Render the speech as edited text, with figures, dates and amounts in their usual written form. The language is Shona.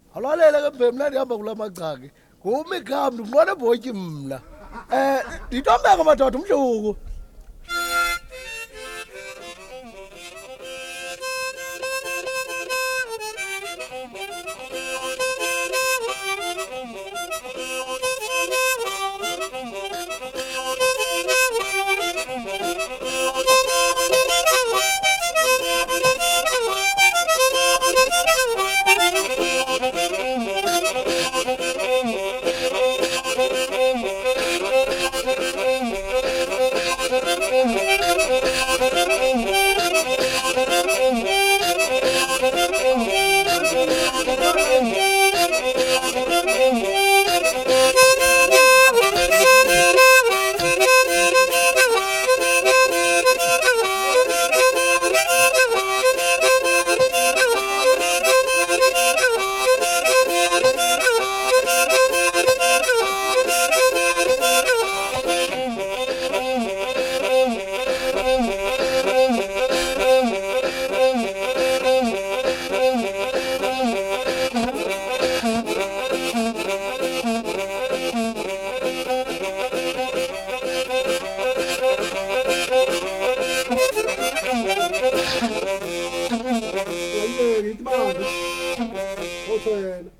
Awulalela ke phemla ndihamba kula macaki. Ngumi ikhambi ndibona ebhotyi mna. Nditombeka madoda umhluku. Ngitibambe. Othwena.